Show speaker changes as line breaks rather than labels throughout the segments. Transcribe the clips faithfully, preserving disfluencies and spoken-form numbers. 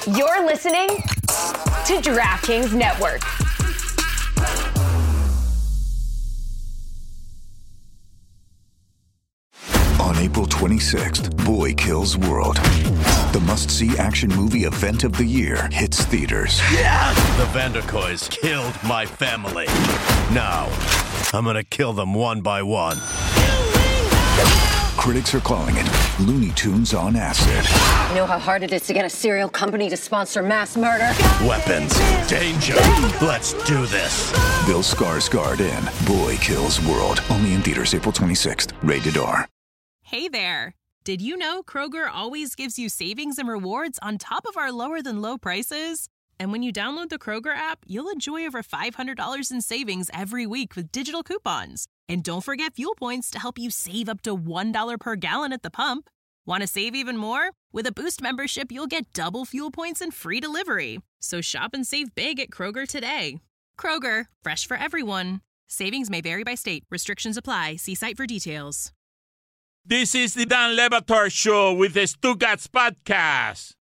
You're listening to DraftKings Network.
On April twenty-sixth, Boy Kills World. The must-see action movie event of the year hits theaters.
Yes! The Vanderkoys killed my family. Now, I'm gonna kill them one by one.
Critics are calling it Looney Tunes on acid.
You know how hard it is to get a serial company to sponsor mass murder?
Weapons, danger, let's do this.
Bill Skarsgård in Boy Kills World. Only in theaters April twenty-sixth. Rated R.
Hey there. Did you know Kroger always gives you savings and rewards on top of our lower-than-low prices? And when you download the Kroger app, you'll enjoy over five hundred dollars in savings every week with digital coupons. And don't forget fuel points to help you save up to one dollar per gallon at the pump. Want to save even more? With a Boost membership, you'll get double fuel points and free delivery. So shop and save big at Kroger today. Kroger, fresh for everyone. Savings may vary by state. Restrictions apply. See site for details.
This is the Dan Le Batard Show with the Stugats Podcast.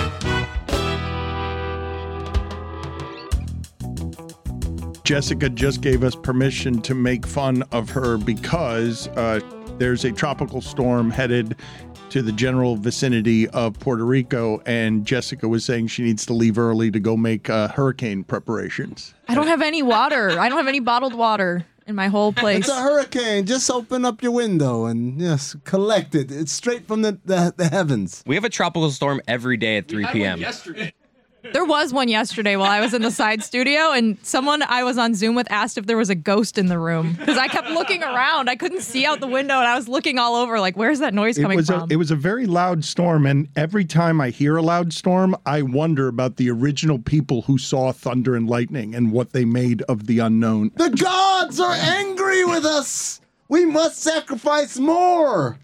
Jessica just gave us permission to make fun of her because uh, there's a tropical storm headed to the general vicinity of Puerto Rico, and Jessica was saying she needs to leave early to go make uh, hurricane preparations.
I don't have any water. I don't have any bottled water in my whole place.
It's a hurricane. Just open up your window and yes, collect it. It's straight from the, the, the heavens.
We have a tropical storm every day at three p.m.
Yesterday.
There was one yesterday while I was in the side studio, and someone I was on Zoom with asked if there was a ghost in the room because I kept looking around. I couldn't see out the window, and I was looking all over like, where's that noise coming
it was
from?
A, it was a very loud storm, and every time I hear a loud storm, I wonder about the original people who saw thunder and lightning and what they made of the unknown.
The gods are angry with us. We must sacrifice more.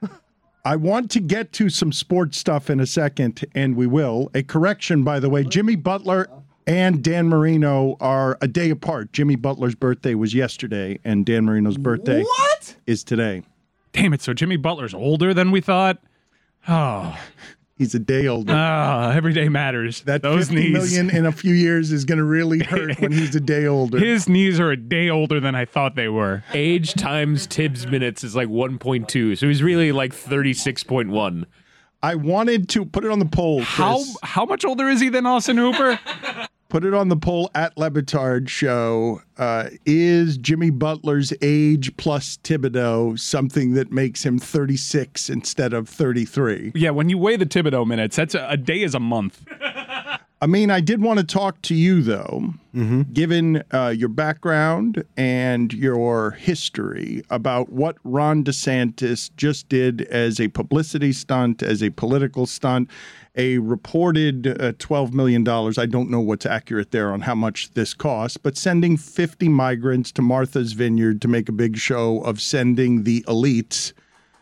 I want to get to some sports stuff in a second, and we will. A correction, by the way, Jimmy Butler and Dan Marino are a day apart. Jimmy Butler's birthday was yesterday, and Dan Marino's birthday
what?
is today.
Damn it, so Jimmy Butler's older than we thought? Oh.
He's a day older.
Ah, every day matters.
That
Those
fifty
knees.
million in a few years is going to really hurt when he's a day older.
His knees are a day older than I thought they were.
Age times Tibbs minutes is like one point two, so he's really like thirty-six point one.
I wanted to put it on the poll, Chris.
How how much older is he than Austin Hooper?
Put it on the poll at Le Batard Show. Uh, is Jimmy Butler's age plus Thibodeau something that makes him thirty-six instead of thirty-three?
Yeah, when you weigh the Thibodeau minutes, that's a, a day is a month.
I mean, I did want to talk to you, though, mm-hmm. given uh, your background and your history, about what Ron DeSantis just did as a publicity stunt, as a political stunt, a reported uh, twelve million dollars. I don't know what's accurate there on how much this costs, but sending fifty migrants to Martha's Vineyard to make a big show of sending the elites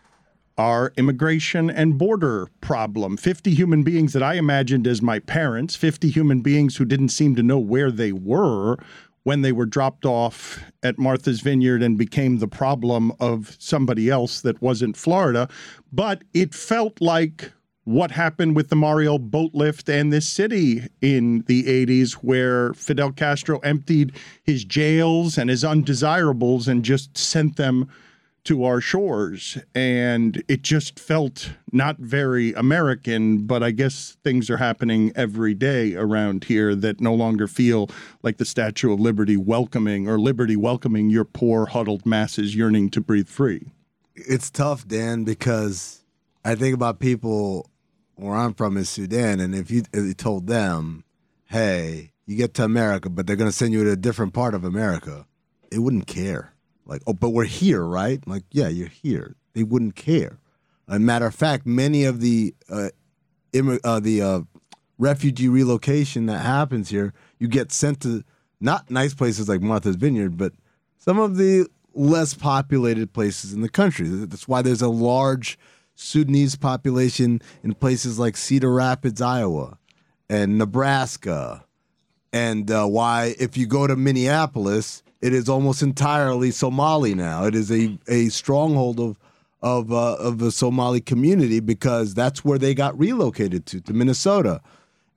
our immigration and border problem. fifty human beings that I imagined as my parents, fifty human beings who didn't seem to know where they were when they were dropped off at Martha's Vineyard and became the problem of somebody else that wasn't Florida. But it felt like what happened with the Mariel boat lift and this city in the eighties, where Fidel Castro emptied his jails and his undesirables and just sent them to our shores. And it just felt not very American, but I guess things are happening every day around here that no longer feel like the Statue of Liberty welcoming or liberty welcoming your poor huddled masses yearning to breathe free.
It's tough, Dan, because I think about people where I'm from is Sudan, and if you, if you told them, hey, you get to America, but they're going to send you to a different part of America, they wouldn't care. Like, oh, but we're here, right? Like, yeah, you're here. They wouldn't care. As a matter of fact, many of the uh, Im- uh, the uh, refugee relocation that happens here, you get sent to not nice places like Martha's Vineyard, but some of the less populated places in the country. That's why there's a large Sudanese population in places like Cedar Rapids, Iowa, and Nebraska, and uh, why if you go to Minneapolis, it is almost entirely Somali now. It is a, a stronghold of of uh, of the Somali community because that's where they got relocated to, to Minnesota.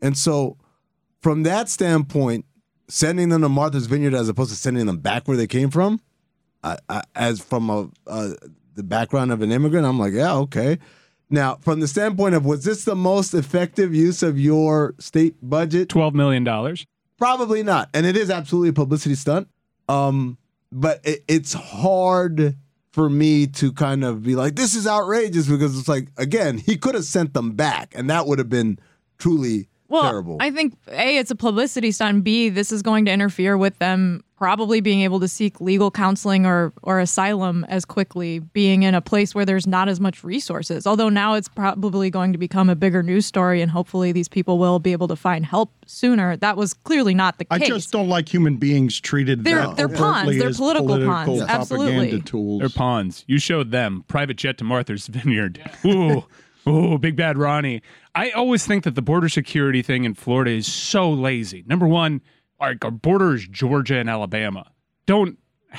And so from that standpoint, sending them to Martha's Vineyard as opposed to sending them back where they came from, I, I, as from a, uh, the background of an immigrant, I'm like, yeah, okay. Now, from the standpoint of, was this the most effective use of your state budget?
twelve million dollars.
Probably not. And it is absolutely a publicity stunt. Um, but it, it's hard for me to kind of be like, this is outrageous, because it's like, again, he could have sent them back, and that would have been truly
well,
terrible.
I think, A, it's a publicity stunt, and B, this is going to interfere with them probably being able to seek legal counseling or, or asylum as quickly, being in a place where there's not as much resources. Although now it's probably going to become a bigger news story, and hopefully these people will be able to find help sooner. That was clearly not the
I
case.
just don't like human beings treated
They're-
that
they're pawns.
overtly
They're
as
political pawns.
political
Absolutely.
propaganda tools.
They're pawns. You showed them. Private jet to Martha's Vineyard. Ooh, ooh, big bad Ronnie. I always think that the border security thing in Florida is so lazy. Number one, our, our border is Georgia and Alabama. Don't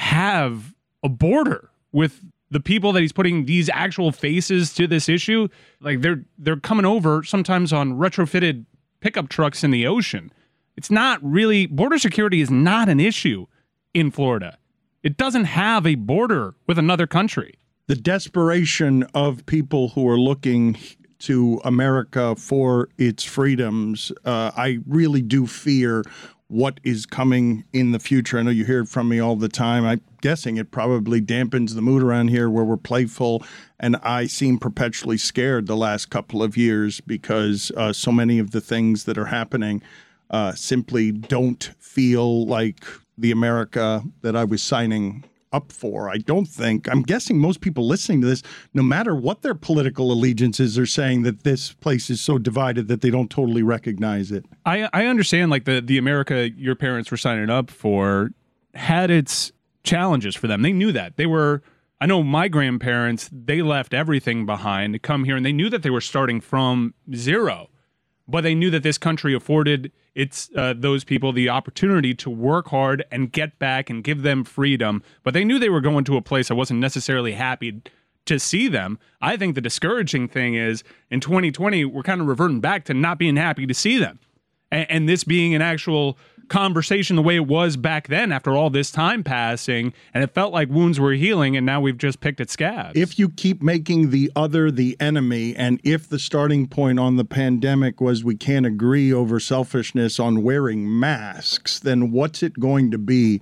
have a border with the people that he's putting these actual faces to this issue. Like they're they're coming over sometimes on retrofitted pickup trucks in the ocean. It's not really, border security is not an issue in Florida. It doesn't have a border with another country.
The desperation of people who are looking to America for its freedoms, uh, I really do fear what is coming in the future. I know you hear it from me all the time. I'm guessing it probably dampens the mood around here where we're playful, and I seem perpetually scared the last couple of years because uh, so many of the things that are happening uh, simply don't feel like the America that I was signing up for. I don't think, I'm guessing most people listening to this, no matter what their political allegiances, are saying that this place is so divided that they don't totally recognize it.
I, I understand like the, the America your parents were signing up for had its challenges for them. They knew that. They were, I know my grandparents, they left everything behind to come here, and they knew that they were starting from zero. But they knew that this country afforded its uh, those people the opportunity to work hard and get back and give them freedom. But they knew they were going to a place I wasn't necessarily happy to see them. I think the discouraging thing is in twenty twenty, we're kind of reverting back to not being happy to see them. And, and this being an actual conversation the way it was back then after all this time passing, and it felt like wounds were healing, and now we've just picked at scabs.
If you keep making the other the enemy, and if the starting point on the pandemic was we can't agree over selfishness on wearing masks, then what's it going to be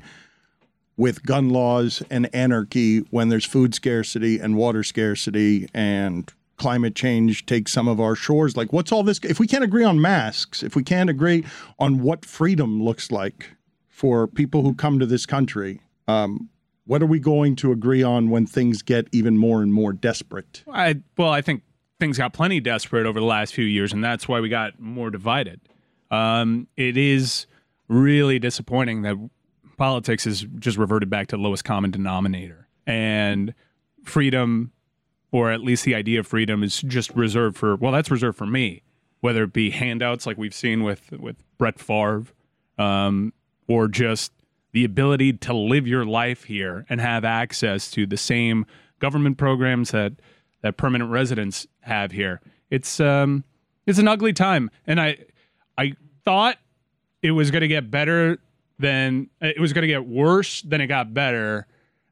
with gun laws and anarchy when there's food scarcity and water scarcity and climate change takes some of our shores? Like, what's all this? If we can't agree on masks, if we can't agree on what freedom looks like for people who come to this country, um, what are we going to agree on when things get even more and more desperate?
I, well, I think things got plenty desperate over the last few years, and that's why we got more divided. Um, it is really disappointing that politics has just reverted back to the lowest common denominator, and freedom, or at least the idea of freedom, is just reserved for, well, that's reserved for me, whether it be handouts like we've seen with, with Brett Favre, um, or just the ability to live your life here and have access to the same government programs that, that permanent residents have here. It's um, it's an ugly time. And I, I thought it was going to get better than, it was going to get worse than it got better.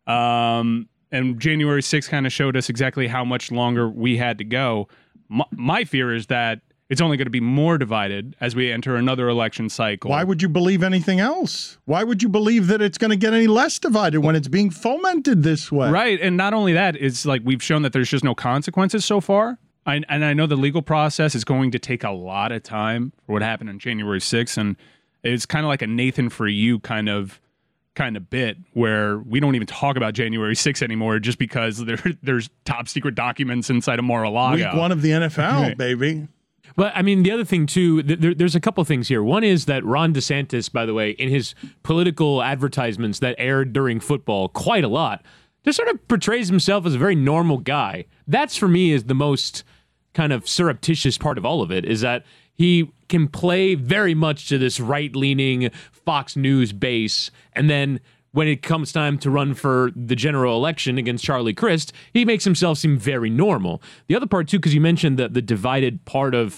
Um, And January sixth kind of showed us exactly how much longer we had to go. My, my fear is that it's only going to be more divided as we enter another election cycle.
Why would you believe anything else? Why would you believe that it's going to get any less divided when it's being fomented this way?
Right. And not only that, it's like we've shown that there's just no consequences so far. I, and I know the legal process is going to take a lot of time for what happened on January sixth. And it's kind of like a Nathan for you kind of kind of bit where we don't even talk about January sixth anymore just because there there's top secret documents inside of Mar-a-Lago.
Week one of the N F L,
Right.
baby.
But I mean, the other thing too, th- there, there's a couple things here. One is that Ron DeSantis, by the way, in his political advertisements that aired during football quite a lot, just sort of portrays himself as a very normal guy. That's for me is the most kind of surreptitious part of all of it, is that he can play very much to this right-leaning Fox News base, and then when it comes time to run for the general election against Charlie Crist, he makes himself seem very normal. The other part, too, because you mentioned the, the divided part of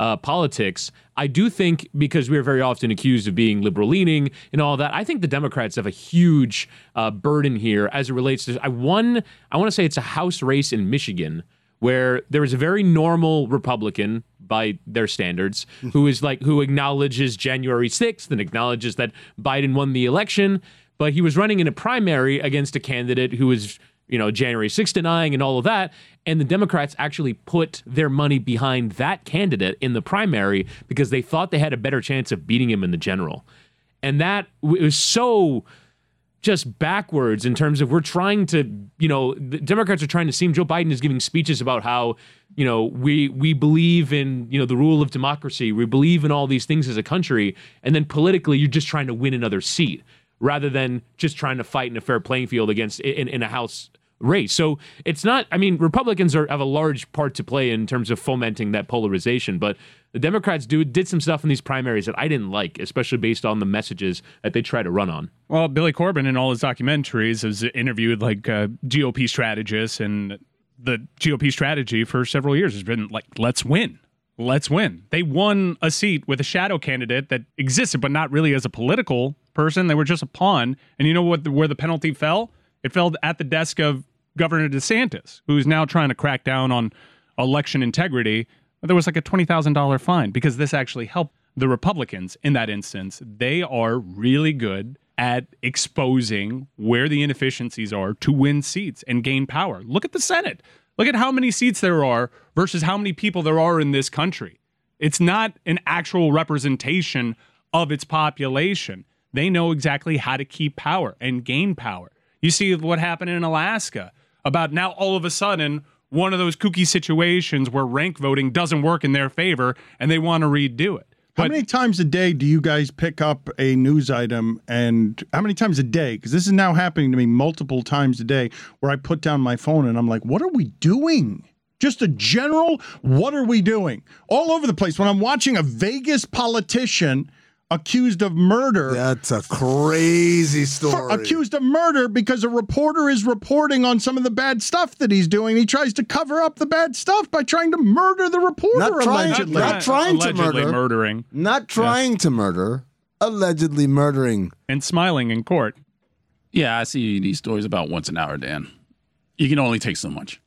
uh, politics. I do think, because we are very often accused of being liberal-leaning and all that, I think the Democrats have a huge uh, burden here as it relates to. I won. I want to say it's a House race in Michigan where there was a very normal Republican by their standards who is like who acknowledges January sixth and acknowledges that Biden won the election, but he was running in a primary against a candidate who was, you know, January sixth denying and all of that. And the Democrats actually put their money behind that candidate in the primary because they thought they had a better chance of beating him in the general. And that it was so just backwards in terms of we're trying to, you know, the Democrats are trying to seem, Joe Biden is giving speeches about how, you know, we we believe in, you know, the rule of democracy. We believe in all these things as a country. And then politically, you're just trying to win another seat rather than just trying to fight in a fair playing field against in, in a House race. So it's not, I mean, Republicans are, have a large part to play in terms of fomenting that polarization, but the Democrats do did some stuff in these primaries that I didn't like, especially based on the messages that they try to run on.
Well, Billy Corbin in all his documentaries has interviewed like uh, G O P strategists, and the G O P strategy for several years has been like, let's win. Let's win. They won a seat with a shadow candidate that existed, but not really as a political person. They were just a pawn. And you know what? Where the penalty fell? It fell at the desk of Governor DeSantis, who's now trying to crack down on election integrity. There was like a twenty thousand dollars fine because this actually helped the Republicans in that instance. They are really good at exposing where the inefficiencies are to win seats and gain power. Look at the Senate. Look at how many seats there are versus how many people there are in this country. It's not an actual representation of its population. They know exactly how to keep power and gain power. You see what happened in Alaska about now all of a sudden one of those kooky situations where rank voting doesn't work in their favor and they want to redo it.
How many times a day do you guys pick up a news item, and how many times a day? Because this is now happening to me multiple times a day where I put down my phone and I'm like, what are we doing? Just a general, what are we doing? All over the place. When I'm watching a Vegas politician accused of murder.
That's a crazy story.
Accused of murder because a reporter is reporting on some of the bad stuff that he's doing. He tries to cover up the bad stuff by trying to murder the reporter,
not trying,
allegedly.
Not trying
allegedly
to murder.
murdering.
Not trying yes. to murder. Allegedly murdering.
And smiling in court.
Yeah, I see these stories about once an hour, Dan. You can only take so much.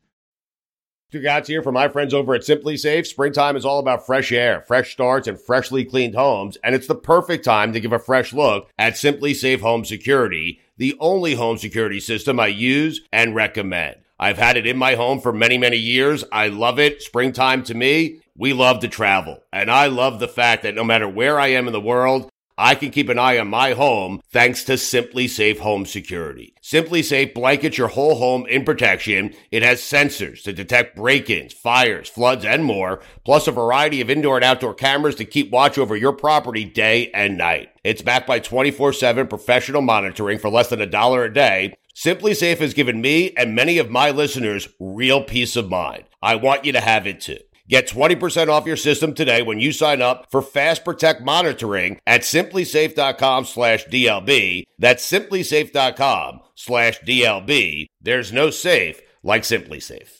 Stugotz here from my friends over at Simply Safe. Springtime is all about fresh air, fresh starts, and freshly cleaned homes, and it's the perfect time to give a fresh look at Simply Safe Home Security, the only home security system I use and recommend. I've had it in my home for many, many years. I love it. Springtime to me, we love to travel, and I love the fact that no matter where I am in the world, I can keep an eye on my home thanks to Simply Safe Home Security. Simply Safe blankets your whole home in protection. It has sensors to detect break-ins, fires, floods, and more, plus a variety of indoor and outdoor cameras to keep watch over your property day and night. It's backed by twenty-four seven professional monitoring for less than a dollar a day. Simply Safe has given me and many of my listeners real peace of mind. I want you to have it too. Get twenty percent off your system today when you sign up for Fast Protect monitoring at simplysafe.com slash DLB. That's simplysafe.com slash DLB. There's no safe like Simply Safe.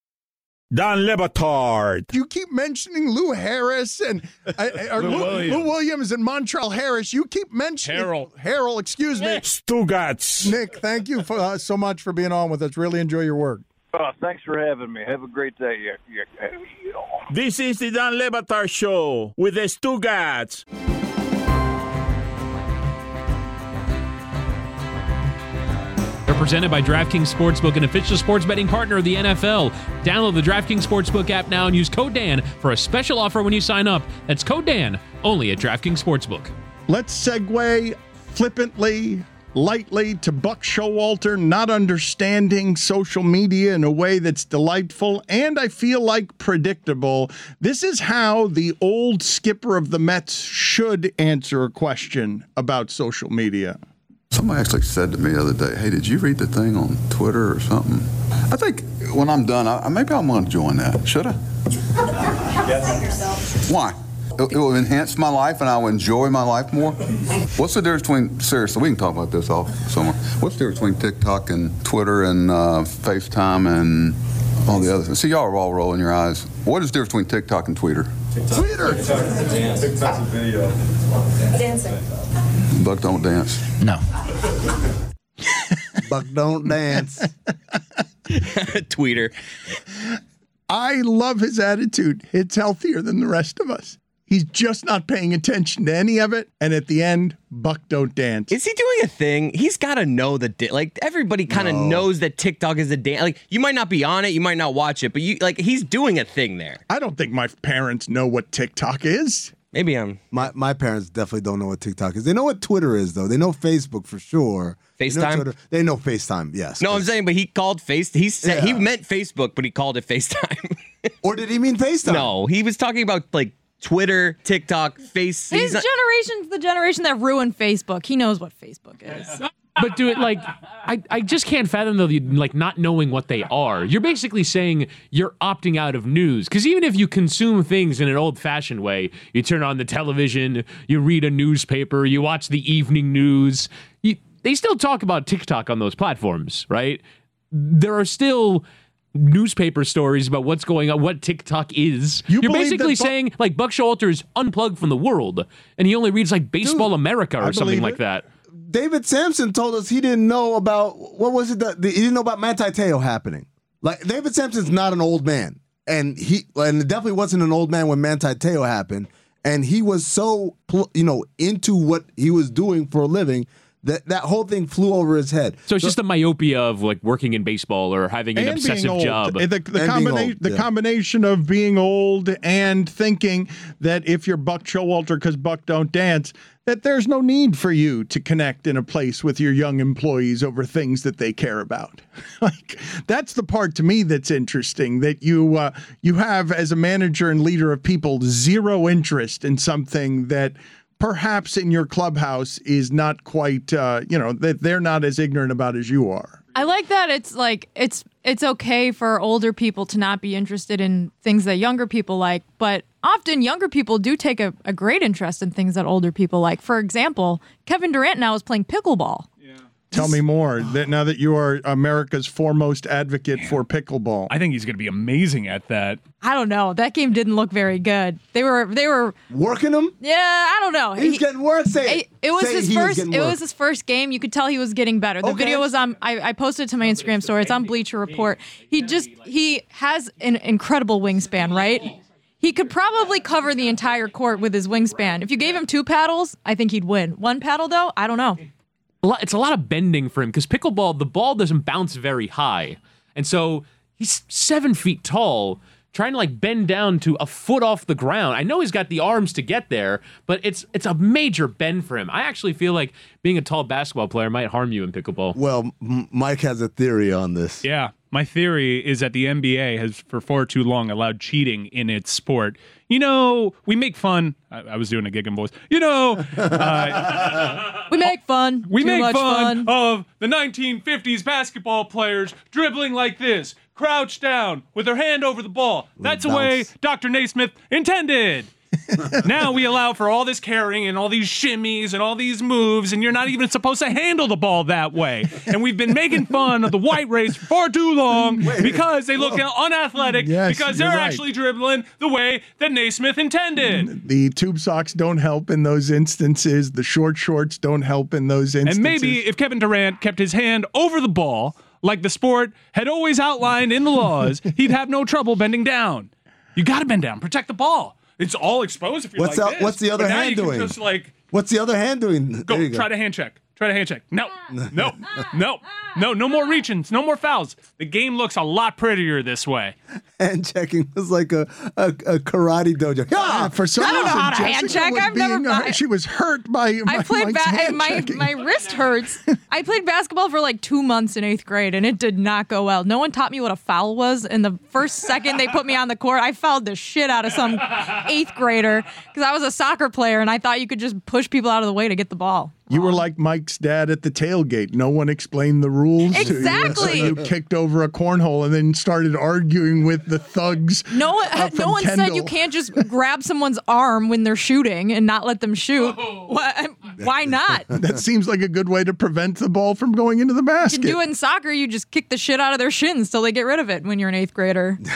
Don Le Batard.
You keep mentioning Lou Harris and uh, or
Lou,
Lou,
Williams.
Lou Williams and Montreal Harris. You keep mentioning
Harold.
Harold, excuse me.
Stugotz.
Nick, thank you for, uh, so much for being on with us. Really enjoy your work.
Oh, thanks for having me. Have a great day. Yeah, yeah, yeah.
This is the Don Le Batard Show with the Stugotz.
They're presented by DraftKings Sportsbook, an official sports betting partner of the N F L. Download the DraftKings Sportsbook app now and use code Dan for a special offer when you sign up. That's code Dan, only at DraftKings Sportsbook.
Let's segue flippantly, lightly to Buck Showalter not understanding social media in a way that's delightful and I feel like predictable. This is how the old skipper of the Mets should answer a question about social media.
Somebody actually said to me the other day, hey, did you read the thing on Twitter or something? I think when I'm done, I, maybe I'm going to join that. Should I? Yes. Why? It, it will enhance my life and I will enjoy my life more. What's the difference between, seriously, we can talk about this off somewhere. What's the difference between TikTok and Twitter and uh, FaceTime and all the other things? See, y'all are all rolling your eyes. What is the difference between TikTok and Twitter?
Twitter.
TikTok's a video.
Dancing. Buck don't dance.
No.
Buck don't dance.
Tweeter.
I love his attitude. It's healthier than the rest of us. He's just not paying attention to any of it. And at the end, Buck don't dance.
Is he doing a thing? He's got to know the di- like everybody kind of
No.
knows that TikTok is a dance. Like you might not be on it, you might not watch it, but you like he's doing a thing there.
I don't think my parents know what TikTok is.
Maybe I'm.
My my parents definitely don't know what TikTok is. They know what Twitter is though. They know Facebook for sure. They know
FaceTime?
Twitter. They know FaceTime. Yes.
No, I'm saying, but he called Face. He said he
Yeah.
meant Facebook, but he called it FaceTime.
Or did he mean FaceTime?
No, he was talking about like Twitter, TikTok, Face.
His
he's not-
generation's the generation that ruined Facebook. He knows what Facebook is.
But do it like I, I just can't fathom though, like not knowing what they are. You're basically saying you're opting out of news because even if you consume things in an old-fashioned way, you turn on the television, you read a newspaper, you watch the evening news. You, they still talk about TikTok on those platforms, right? There are still newspaper stories about what's going on, what TikTok is.
You
You're
believe
basically
that Bu-
saying like Buck Showalter's unplugged from the world, and he only reads like Baseball
Dude,
America
I
or something
believe
like
it.
that.
David Sampson told us he didn't know about what was it that he didn't know about Manti Te'o happening. Like David Sampson's not an old man, and he and it definitely wasn't an old man when Manti Te'o happened. And he was so pl- you know into what he was doing for a living that that whole thing flew over his head.
So it's just the myopia of like working in baseball or having an
And being
obsessive
old.
job.
The, the,
And being
combina-
old,
the
yeah.
combination of being old and thinking that if you're Buck Showalter because Buck don't dance, that there's no need for you to connect in a place with your young employees over things that they care about. Like that's the part to me that's interesting, that you uh, you have as a manager and leader of people zero interest in something that perhaps in your clubhouse is not quite, uh, you know, that they're not as ignorant about as you are.
I like that it's like it's it's okay for older people to not be interested in things that younger people like, but often younger people do take a, a great interest in things that older people like. For example, Kevin Durant now is playing pickleball.
Tell me more. That now that you are America's foremost advocate for pickleball.
I think he's going to be amazing at that.
I don't know. That game didn't look very good. They were they were
working him.
Yeah, I don't know.
He's
He-
getting work. Say it.
It, it was
Say
his
he was
first.
getting
It
work.
was his first game. You could tell he was getting better. The
Okay.
video was on. I, I posted it to my Instagram story. It's on Bleacher Report. He just he has an incredible wingspan, right? He could probably cover the entire court with his wingspan. If you gave him two paddles, I think he'd win. One paddle though, I don't know.
A lot- It's a lot of bending for him because pickleball, the ball doesn't bounce very high. And so he's seven feet tall, trying to like bend down to a foot off the ground. I know he's got the arms to get there, but it's it's a major bend for him. I actually feel like being a tall basketball player might harm you in pickleball.
Well, M- Mike has a theory on this.
Yeah. My theory is that the N B A has, for far too long, allowed cheating in its sport. You know, we make fun. I, I was doing a Giggin voice. You know, uh,
We make fun.
we
Too
make
much
fun,
fun.
of the nineteen fifties basketball players dribbling like this, crouched down with their hand over the ball. That's the way
bounce.
Doctor Naismith intended. Now we allow for all this carrying and all these shimmies and all these moves, and you're not even supposed to handle the ball that way. And we've been making fun of the white race for far too long because they look unathletic,
Yes,
because
you're
they're
right.
actually dribbling the way that Naismith intended.
The tube socks don't help in those instances. The short shorts don't help in those instances.
And maybe if Kevin Durant kept his hand over the ball, like the sport had always outlined in the laws, he'd have no trouble bending down. You got to bend down, protect the ball. It's all exposed if you're
What's
like
the-
this.
what's the other
But now
hand
you can
doing?
Just like
What's the other hand doing?
go,
There you
try to hand check. Try to hand check. No, no, no, no, no more reach-ins, no more fouls. The game looks a lot prettier this way.
Hand checking was like a, a, a karate dojo.
Yeah, for some
I don't know
reason,
how to hand
Jessica
check.
was
I've never-
being, uh,
I-
she was hurt by.
I
by
played
Mike's
ba-
hand
my
checking.
my wrist hurts. I played basketball for like two months in eighth grade, and it did not go well. No one taught me what a foul was. And the first second they put me on the court, I fouled the shit out of some eighth grader because I was a soccer player, and I thought you could just push people out of the way to get the ball.
You were like Mike's dad at the tailgate. No one explained the rules
Exactly.
to you. So you kicked over a cornhole and then started arguing with the thugs.
No one,
uh,
no
from
one said
Kendall.
you can't just grab someone's arm when they're shooting and not let them shoot. Why, why not? You
That seems like a good way to prevent the ball from going into the basket.
can do it in soccer. You just kick the shit out of their shins till they get rid of it when you're an eighth grader.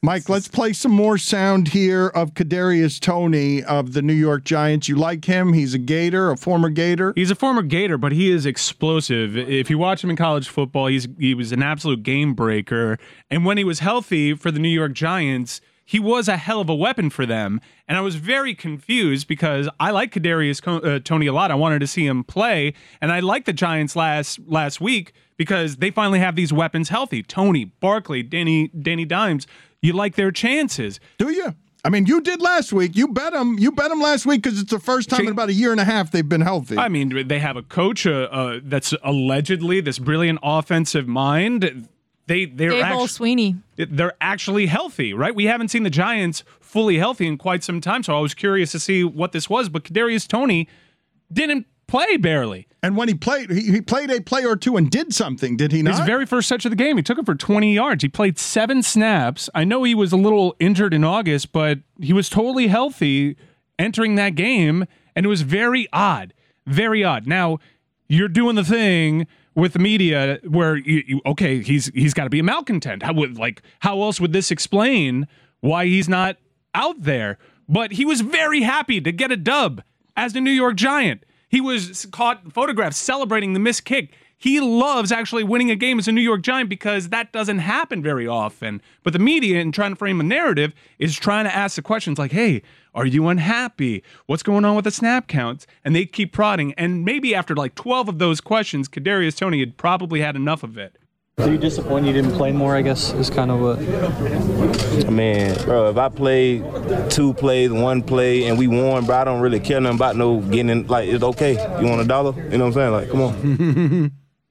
Mike, let's play some more sound here of Kadarius Toney of the New York Giants. You like him? He's a Gator, a former Gator.
He's a former Gator, but he is explosive. If you watch him in college football, he's he was an absolute game breaker. And when he was healthy for the New York Giants, he was a hell of a weapon for them. And I was very confused because I like Kadarius uh, Toney a lot. I wanted to see him play, and I liked the Giants last last week because they finally have these weapons healthy. Toney, Barkley, Danny Danny Dimes. You like their chances.
Do you? I mean, you did last week. You bet them. You bet them last week because it's the first time in about a year and a half they've been healthy.
I mean, they have a coach uh, uh, that's allegedly this brilliant offensive mind. They they're
Dable
actu-
Sweeney.
They're actually healthy, right? We haven't seen the Giants fully healthy in quite some time, so I was curious to see what this was. But Kadarius Toney didn't play barely.
And when he played, he, he played a play or two and did something, did he not?
His very first touch of the game, he took it for twenty yards. He played seven snaps. I know he was a little injured in August, but he was totally healthy entering that game, and it was very odd. Very odd. Now, you're doing the thing with the media where, you, you, okay, he's he's got to be a malcontent. How would, like, how else would this explain why he's not out there? But he was very happy to get a dub as the New York Giant. He was caught photographed celebrating the missed kick. He loves actually winning a game as a New York Giant because that doesn't happen very often. But the media, in trying to frame a narrative, is trying to ask the questions like, hey, are you unhappy? What's going on with the snap counts? And they keep prodding. And maybe after like twelve of those questions, Kadarius Toney had probably had enough of it.
So you disappointed you didn't play more, I guess, is kind of what...
I mean, bro, if I played two plays, one play, and we won, bro, I don't really care nothing about no getting in. Like, it's okay. You want a dollar? You know what I'm saying? Like, come on.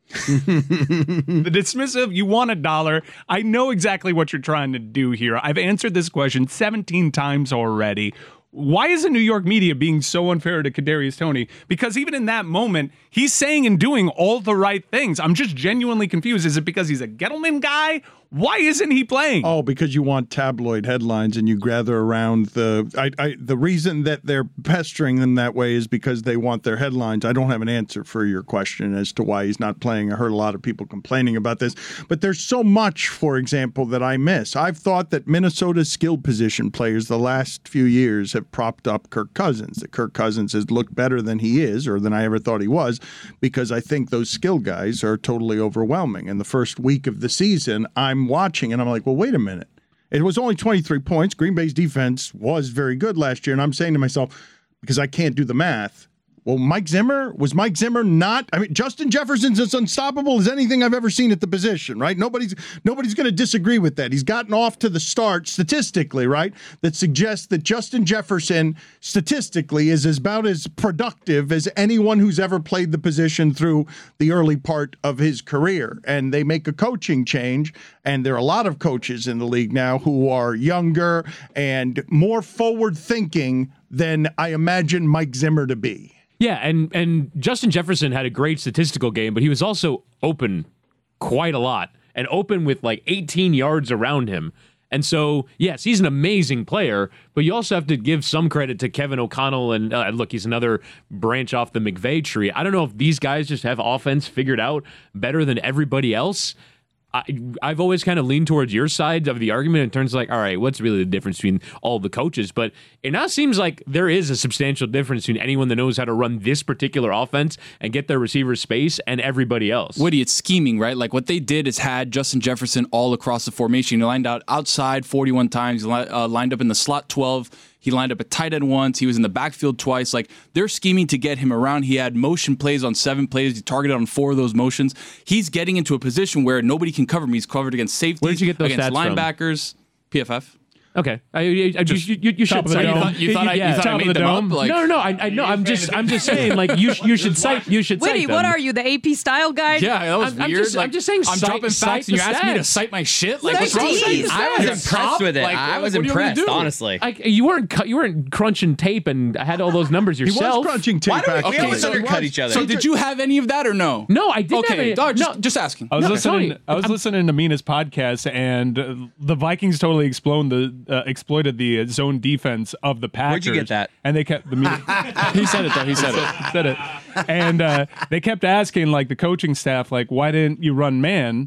The dismissive, you want a dollar. I know exactly what you're trying to do here. I've answered this question seventeen times already. Why is the New York media being so unfair to Kadarius Toney? Because even in that moment, he's saying and doing all the right things. I'm just genuinely confused. Is it because he's a Gettleman guy? Why isn't he playing?
Oh, because you want tabloid headlines and you gather around the... I, I, the reason that they're pestering them that way is because they want their headlines. I don't have an answer for your question as to why he's not playing. I heard a lot of people complaining about this. But there's so much, for example, that I miss. I've thought that Minnesota's skill position players the last few years have propped up Kirk Cousins. That Kirk Cousins has looked better than he is or than I ever thought he was because I think those skill guys are totally overwhelming. In the first week of the season, I'm watching and I'm like, well, wait a minute. It was only twenty-three points. Green Bay's defense was very good last year. And I'm saying to myself, because I can't do the math, well, Mike Zimmer, was Mike Zimmer not? I mean, Justin Jefferson's as unstoppable as anything I've ever seen at the position, right? Nobody's nobody's going to disagree with that. He's gotten off to the start statistically, right? That suggests that Justin Jefferson statistically is about as productive as anyone who's ever played the position through the early part of his career. And they make a coaching change, and there are a lot of coaches in the league now who are younger and more forward-thinking than I imagine Mike Zimmer to be.
Yeah, and, and Justin Jefferson had a great statistical game, but he was also open quite a lot and open with like eighteen yards around him. And so, yes, he's an amazing player, but you also have to give some credit to Kevin O'Connell. And uh, look, he's another branch off the McVay tree. I don't know if these guys just have offense figured out better than everybody else. I, I've always kind of leaned towards your side of the argument in terms of like, all right, what's really the difference between all the coaches? But it now seems like there is a substantial difference between anyone that knows how to run this particular offense and get their receivers space and everybody else.
Woody, it's scheming, right? Like what they did is had Justin Jefferson all across the formation. He lined out outside forty-one times, he li- uh, lined up in the slot twelve. He lined up at tight end once. He was in the backfield twice. Like, they're scheming to get him around. He had motion plays on seven plays. He targeted on four of those motions. He's getting into a position where nobody can cover him. He's covered against safeties,
Where did you get those
against
stats
linebackers, from? P F F.
Okay, I, I, I,
Just
you, you, you should cite.
You thought, you thought I,
yeah,
you thought I made
the
them
dome.
up? Like,
no, no, no. I, I no. I'm just, I'm just saying. Like, you, you should cite. You should
Witty,
cite
what
them.
are you, the A P style guide?
Yeah, that was
I'm, I'm
weird.
just,
like,
I'm just saying.
I'm
cite,
dropping
cite
facts, and you're
the
asking me to
stats.
cite my shit. Like,
Cite
what's wrong with
these.
you?
I was impressed with it.
Like,
I was
what do you want me to
impressed,
do?
honestly.
Like, you weren't, cu- you weren't crunching tape and had all those numbers yourself.
He was crunching tape.
Why do we,
actually.
we always
so
undercut
was.
each other?
So did you have any of that or no?
No, I didn't
Okay,
have any.
dog, just,
no.
just asking.
I was
No,
listening.
Tony,
I was
I'm-
listening to Mina's podcast, and uh, the Vikings totally exploded the uh, exploited the uh, zone defense of the Packers.
Where'd you get that?
And they kept the media.
He said it, though. He said it.
He said it. And uh, they kept asking, like, the coaching staff, like, why didn't you run man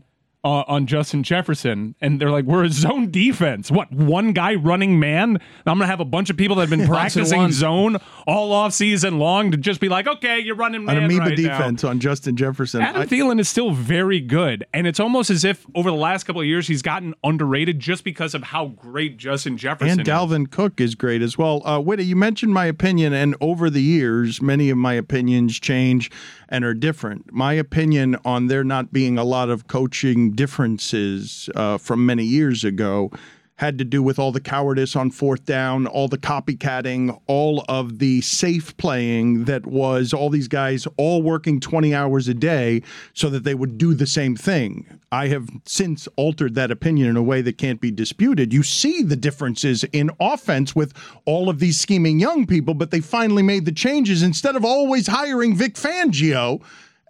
uh, on Justin Jefferson, and they're like, we're a zone defense. What, one guy running man? I'm going to have a bunch of people that have been practicing zone all off season long to just be like, okay, you're running man
An amoeba
right
defense
now.
on Justin Jefferson.
Adam
I,
Thielen is still very good, and it's almost as if over the last couple of years he's gotten underrated just because of how great Justin Jefferson
and Dalvin
is.
Cook is great as well. Uh, Witta, you mentioned my opinion, and over the years, many of my opinions change and are different. My opinion on there not being a lot of coaching differences uh, from many years ago had to do with all the cowardice on fourth down, all the copycatting, all of the safe playing that was all these guys all working twenty hours a day so that they would do the same thing. I have since altered that opinion in a way that can't be disputed. You see the differences in offense with all of these scheming young people, but they finally made the changes. Instead of always hiring Vic Fangio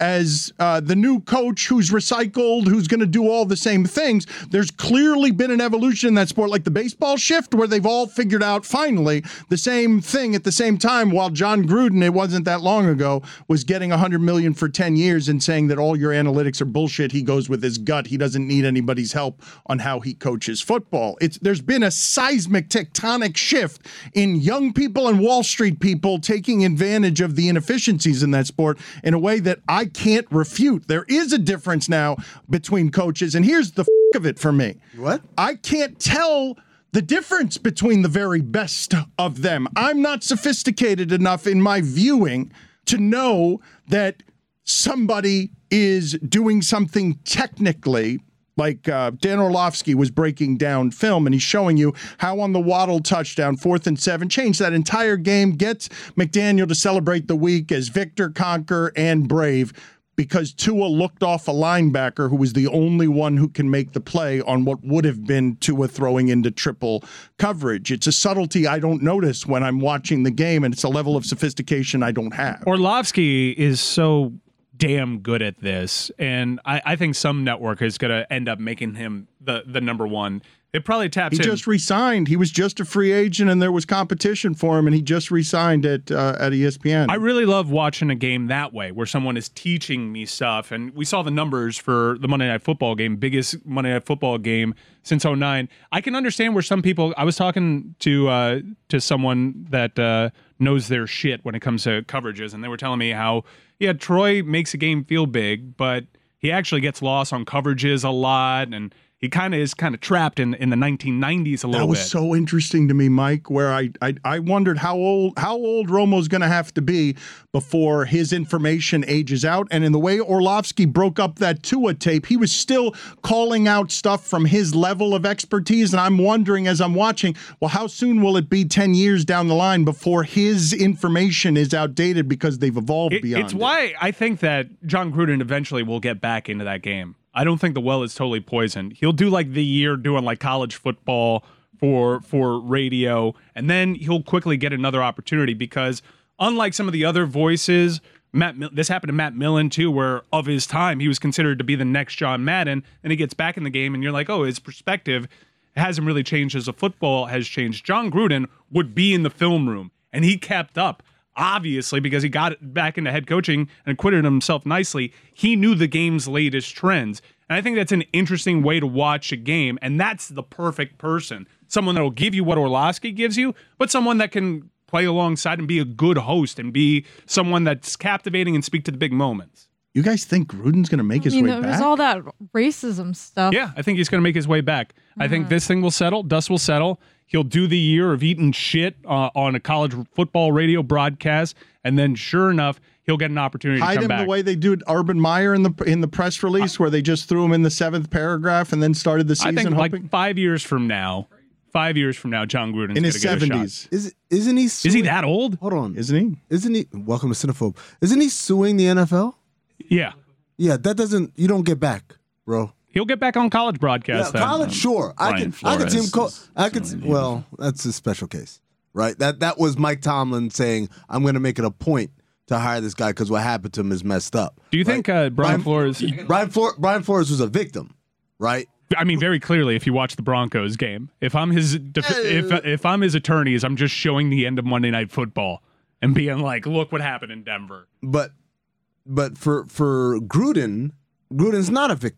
as uh, the new coach who's recycled, who's going to do all the same things, there's clearly been an evolution in that sport, like the baseball shift, where they've all figured out finally the same thing at the same time, while John Gruden, it wasn't that long ago, was getting one hundred million dollars for ten years and saying that all your analytics are bullshit. He goes with his gut. He doesn't need anybody's help on how he coaches football. It's There's been a seismic tectonic shift in young people and Wall Street people taking advantage of the inefficiencies in that sport in a way that I can't refute. There is a difference now between coaches, and here's the f- of it for me.
What?
I can't tell the difference between the very best of them. I'm not sophisticated enough in my viewing to know that somebody is doing something technically, like uh, Dan Orlovsky was breaking down film, and he's showing you how on the Waddle touchdown, fourth and seven, changed that entire game, gets McDaniel to celebrate the week as Victor, Conquer, and Brave, because Tua looked off a linebacker who was the only one who can make the play on what would have been Tua throwing into triple coverage. It's a subtlety I don't notice when I'm watching the game, and it's a level of sophistication I don't have.
Orlovsky is so damn good at this, and I, I think some network is going to end up making him the the number one. It probably taps
he
him.
just re-signed. He was just a free agent, and there was competition for him, and he just re-signed at uh, at E S P N.
I really love watching a game that way, where someone is teaching me stuff, and we saw the numbers for the Monday Night Football game, biggest Monday Night Football game since oh nine. I can understand where some people. I was talking to uh, to someone that uh, knows their shit when it comes to coverages, and they were telling me how. Yeah, Troy makes a game feel big, but he actually gets lost on coverages a lot, and he kind of is kind of trapped in, in the nineteen nineties a little bit.
That was
bit.
so interesting to me, Mike, where I I, I wondered how old how old Romo's going to have to be before his information ages out. And in the way Orlovsky broke up that Tua tape, he was still calling out stuff from his level of expertise. And I'm wondering as I'm watching, well, how soon will it be ten years down the line before his information is outdated because they've evolved
it,
beyond
It's
it.
why I think that John Gruden eventually will get back into that game. I don't think the well is totally poisoned. He'll do like the year doing like college football for for radio, and then he'll quickly get another opportunity because unlike some of the other voices, Matt, this happened to Matt Millen too, where of his time he was considered to be the next John Madden, and he gets back in the game, and you're like, oh, his perspective hasn't really changed as a football has changed. John Gruden would be in the film room, and he kept up. Obviously, because he got back into head coaching and acquitted himself nicely, he knew the game's latest trends. And I think that's an interesting way to watch a game, and that's the perfect person. Someone that will give you what Orlovsky gives you, but someone that can play alongside and be a good host and be someone that's captivating and speak to the big moments.
You guys think Gruden's going to make his
I mean,
way
there
back?
was all that racism stuff.
Yeah, I think he's going to make his way back. Mm-hmm. I think this thing will settle. Dust will settle. He'll do the year of eating shit uh, on a college football radio broadcast, and then sure enough, he'll get an opportunity
Hide
to come
him
back.
the way they do Urban Meyer in the in the press release, where they just threw him in the seventh paragraph and then started the season.
I think
hoping?
like five years from now, five years from now, John Gruden's
in his
seventies.
Is isn't he? Suing,
Is he that old?
Hold on,
isn't he?
Isn't he? Welcome to Cinephobe. Isn't he suing the N F L?
Yeah,
yeah. That doesn't. You don't get back, bro.
He'll get back on college broadcast.
Yeah,
then.
college, sure. I
Brian
could, I could see him. Co-
Flores
I could. Well, that's a special case, right? That that was Mike Tomlin saying, "I'm going to make it a point to hire this guy because what happened to him is messed up."
Do you
right?
think uh, Brian,
Brian
Flores?
Brian, Flor- Brian Flores was a victim, right?
I mean, very clearly, if you watch the Broncos game, if I'm his def- if if I'm his attorneys, I'm just showing the end of Monday Night Football and being like, "Look what happened in Denver."
But but for for Gruden, Gruden's not a victim,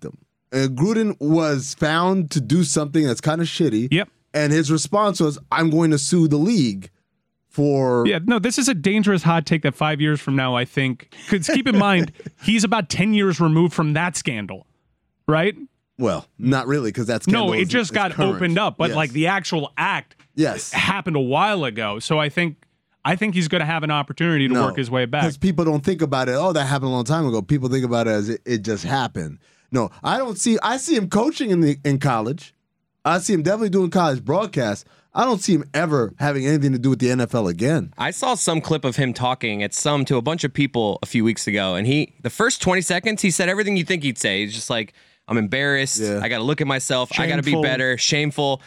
Uh, Gruden was found to do something that's kind of shitty.
Yep.
And his response was, I'm going to sue the league for...
Yeah, no, this is a dangerous hot take that five years from now, I think... Because keep in mind, he's about ten years removed from that scandal, right?
Well, not really, because that's...
No, it just got
current.
opened up, but
Yes.
like the actual act
yes.
happened a while ago. So I think I think he's going to have an opportunity to
No,
work his way back.
Because people don't think about it, oh, that happened a long time ago. People think about it as it, it just happened. No, I don't see... I see him coaching in the in college. I see him definitely doing college broadcasts. I don't see him ever having anything to do with the N F L again.
I saw some clip of him talking at some to a bunch of people a few weeks ago, and he the first twenty seconds he said everything you think he'd say. He's just like, I'm embarrassed.
Yeah.
I got to look at myself. I got to be
Shameful.
better. Shameful.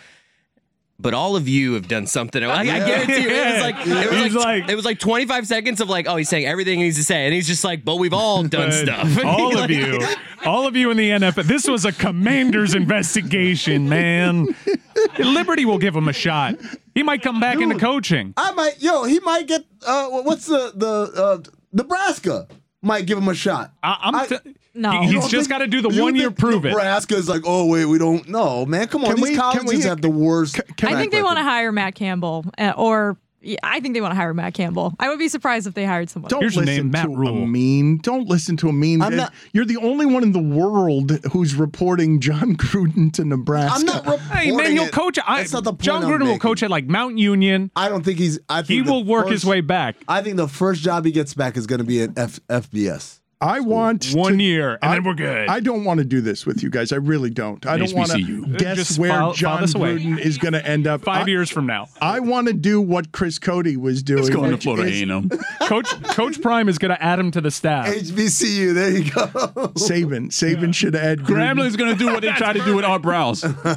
But all of you have done something. Like, I guarantee you, it was like it was
He's
like,
like-
it was like twenty-five seconds of like, oh, he's saying everything he needs to say, and he's just like, but we've all done
But
stuff.
all
Like-
of you, all of you in the N F L. This was a Commander's investigation, man. Liberty will give him a shot. He might come back into
Dude,
coaching.
I might, yo, he might get, uh, what's the, the uh, Nebraska might give him a shot.
I, I'm.
I-
T-
No.
he-
You
he's
don't
just
think-
got to do the
you
one year
think
prove it.
Nebraska's like, oh, wait, we don't know. Man, come on.
Can
These
we- can
colleges
we-
have the worst.
I think they want to hire Matt Campbell, uh, or yeah, I think they want to hire Matt Campbell. I would be surprised if they hired someone.
Don't
Here's your
listen
name, Matt
to a
Rule.
mean. Don't listen to a mean.
I'm not-
You're the only one in the world who's reporting John Gruden to Nebraska.
I'm not reporting
Hey man, he'll
it.
coach. I,
That's not the point
John
I'm
Gruden will
making.
coach at like Mount Union.
I don't think he's. I think
He
the
will work his
first-
way back.
I think the first job he gets back is going to be at F, FBS.
I want
One
to-
year, and
I,
then we're good.
I don't want to do this with you guys. I really don't. I don't want to
H B C U.
guess
Just
where
file- file
John
this away.
Gruden is going to end up.
Five
I,
years from now,
I want to do what Chris Cody was doing.
Let's go into
which
Florida
is
A and M.
Coach Coach Prime is going to add him to the staff.
H B C U. There you go.
Saban. Saban should add Gruden.
Gramblin's going to do what they try to do with Art Browse.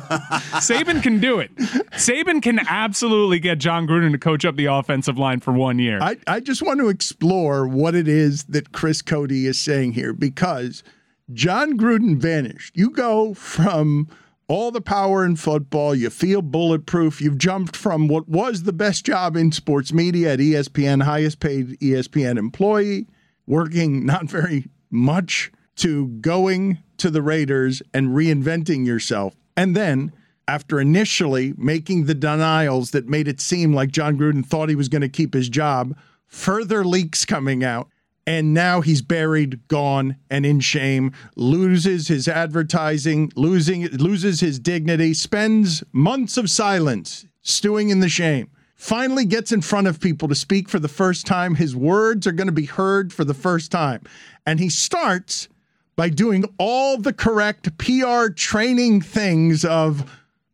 Saban can do it. Saban can absolutely get John Gruden to coach up the offensive line for one year.
I, I just want to explore what it is that Chris Cody is saying here, because John Gruden vanished. You go from all the power in football, you feel bulletproof, you've jumped from what was the best job in sports media at E S P N, highest paid E S P N employee, working not very much, to going to the Raiders and reinventing yourself. And then, after initially making the denials that made it seem like John Gruden thought he was going to keep his job, further leaks coming out, and now he's buried, gone, and in shame, loses his advertising, losing loses his dignity, spends months of silence, stewing in the shame. Finally gets in front of people to speak for the first time. His words are going to be heard for the first time. And he starts by doing all the correct P R training things of,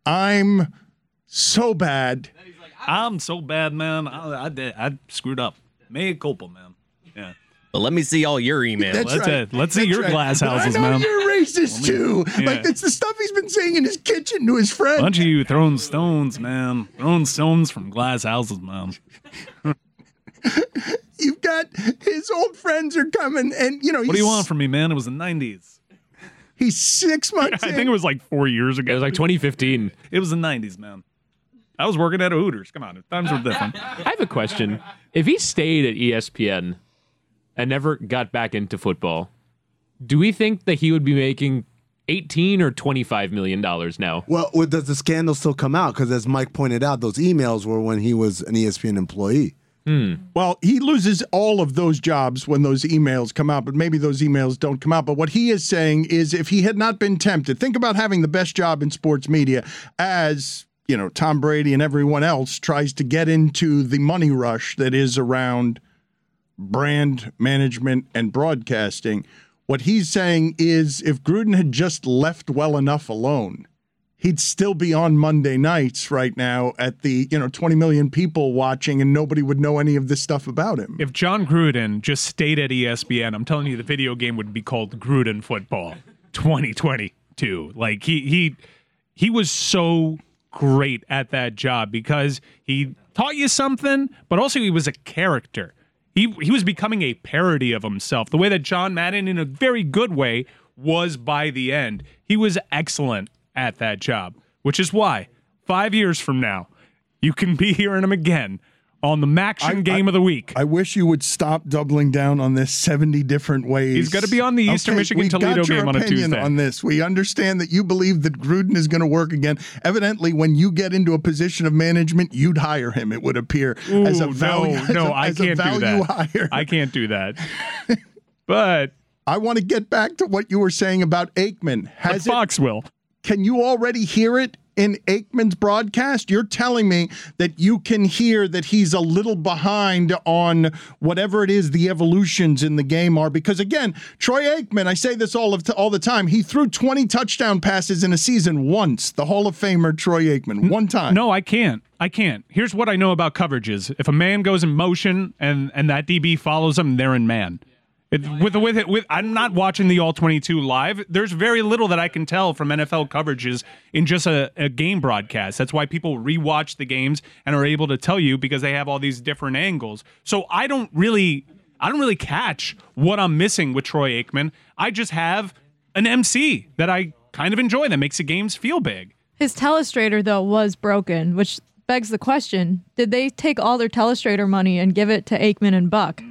I'm so bad.
I'm so bad, man. I, I did. I screwed up. Mea culpa, man. Yeah.
But let me see all your emails.
That's
Let's,
right.
uh, let's see
That's
your
right.
glass
But
houses,
I know
man.
you're racist too.
Yeah.
Like it's the stuff he's been saying in his kitchen to his friends.
Bunch of you throwing stones, man. Throwing stones from glass houses, man.
You've got his old friends are coming, and you know.
What do you want from me, man? It was the nineties.
He's six months.
I
in.
think it was like four years ago.
It was like twenty fifteen.
It was the nineties, man. I was working at a Hooters. Come on, times were different.
I have a question. If he stayed at E S P N and never got back into football, do we think that he would be making eighteen or twenty-five million dollars now?
Well, well, does the scandal still come out? Because as Mike pointed out, those emails were when he was an E S P N employee.
Hmm.
Well, he loses all of those jobs when those emails come out, but maybe those emails don't come out. But what he is saying is if he had not been tempted, think about having the best job in sports media as, you know, Tom Brady and everyone else tries to get into the money rush that is around brand management and broadcasting. What he's saying is if Gruden had just left well enough alone, he'd still be on Monday nights right now at the, you know, twenty million people watching and nobody would know any of this stuff about him.
If John Gruden just stayed at E S P N, I'm telling you, the video game would be called Gruden Football twenty twenty-two. Like he he he was so great at that job because he taught you something, but also he was a character. He he was becoming a parody of himself. The way that John Madden, in a very good way, was by the end. He was excellent at that job, which is why five years from now, you can be hearing him again on the Maction
I-
game
I-
of the week.
I wish you would stop doubling down on this seventy different ways.
He's gonna be on the Eastern
Okay,
Michigan
we
Toledo
got your
game on a
opinion
Tuesday.
on this. We understand that you believe that Gruden is going to work again. Evidently, when you get into a position of management, you'd hire him. It would appear
Ooh,
as a value.
no,
as
no,
a,
I
as a
can't do
value
that.
hire.
I can't do that. But
I want to get back to what you were saying about Aikman. Has
Fox
it,
will.
Can you already hear it in Aikman's broadcast? You're telling me that you can hear that he's a little behind on whatever it is the evolutions in the game are. Because again, Troy Aikman, I say this all of t- all the time, he threw twenty touchdown passes in a season once. The Hall of Famer Troy Aikman, one time.
No, I can't. I can't. Here's what I know about coverages. If a man goes in motion and and that D B follows him, they're in man. It, with with it, with I'm not watching the all twenty-two live. There's very little that I can tell from N F L coverages in just a, a game broadcast. That's why people rewatch the games and are able to tell you because they have all these different angles. So I don't really, I don't really catch what I'm missing with Troy Aikman. I just have an M C that I kind of enjoy that makes the games feel big.
His telestrator, though, was broken, which begs the question, did they take all their telestrator money and give it to Aikman and Buck?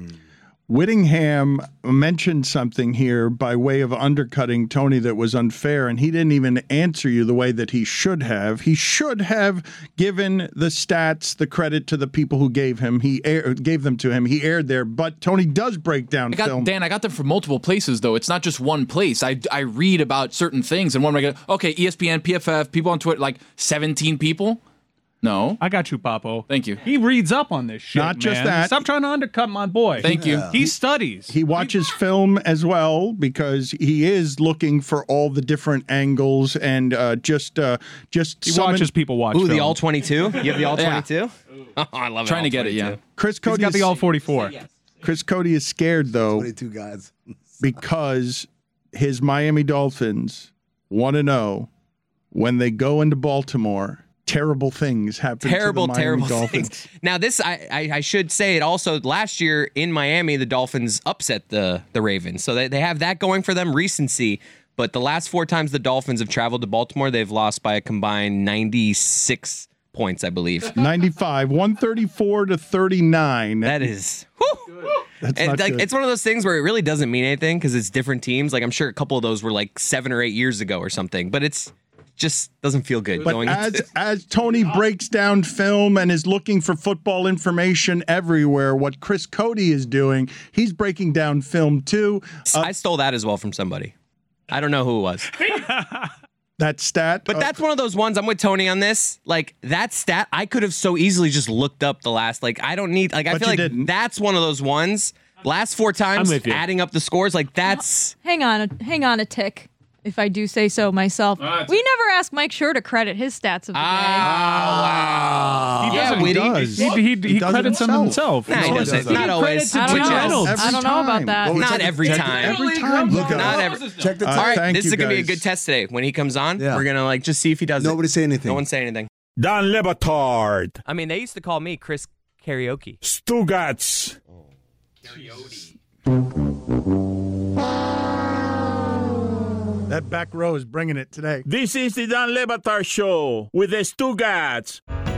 Whittingham mentioned something here by way of undercutting Tony that was unfair, and he didn't even answer you the way that he should have. He should have given the stats the credit to the people who gave him. He air, gave them to him. He aired there, but Tony does break down
I got,
film.
Dan, I got them from multiple places, though. It's not just one place. I, I read about certain things, and one I get, okay, E S P N, P F F, people on Twitter, like seventeen people. No.
I got you, Papo.
Thank you.
He reads up on this shit,
Not just
man.
that.
Stop trying to undercut my boy.
Thank you.
He studies.
He watches film as well because he is looking for all the different angles and uh, just uh, just
He
summon-
watches people watch
Ooh,
film.
the all twenty-two? You have the all
Yeah.
twenty-two? Oh, I love it.
Trying to
all
get it, yeah.
twenty-two.
Chris
He's
Cody
got
is,
the all forty-four.
Chris Cody is scared though
twenty-two guys.
because his Miami Dolphins want to know when they go into Baltimore. Terrible things happen
Terrible,
to the Miami
terrible
Dolphins.
things. Now, this I, I I should say it also. Last year in Miami, the Dolphins upset the the Ravens, so they they have that going for them, recency. But the last four times the Dolphins have traveled to Baltimore, they've lost by a combined ninety-six points, I believe.
ninety-five, one thirty-four to thirty-nine.
That is. Whew.
That's
And
not
like
good.
it's one of those things where it really doesn't mean anything because it's different teams. Like I'm sure a couple of those were like seven or eight years ago or something, but it's just doesn't feel good
But
going
as
into
as Tony breaks down film and is looking for football information everywhere, what Chris Cody is doing, he's breaking down film too. Uh,
I stole that as well from somebody. I don't know who it was.
that stat,
But
uh,
that's one of those ones. I'm with Tony on this. Like that stat, I could have so easily just looked up the last. Like I don't need. Like I
But
feel
you
like
didn't.
that's one of those ones. Last four times,
with you.
adding up the scores, like that's.
Hang on, a, hang on a tick, if I do say so myself. we never ask Mike Schur to credit his stats of the
Ah,
He
yeah,
doesn't.
Witty.
He,
does.
he, he,
He does it
credits him
himself.
himself.
Nah, he
No,
doesn't.
he
Not always.
credits
I don't
Which
know.
is-
I
Every
don't know about
time.
that.
Well,
Not
check-
every
check-
time.
every time. Look at
Not
it.
every.
Check the
Uh,
All
time.
right,
thank
this
you,
is gonna be a
guys.
good test today. When he comes on,
Yeah.
we're gonna like just see if he does
Nobody
it.
say anything.
No one say anything.
Dan Lebatard.
I mean, they used to call me Chris Karaoke.
Stugats.
that back row is bringing it today.
This is the Dan Lebatard Show with the Stugats.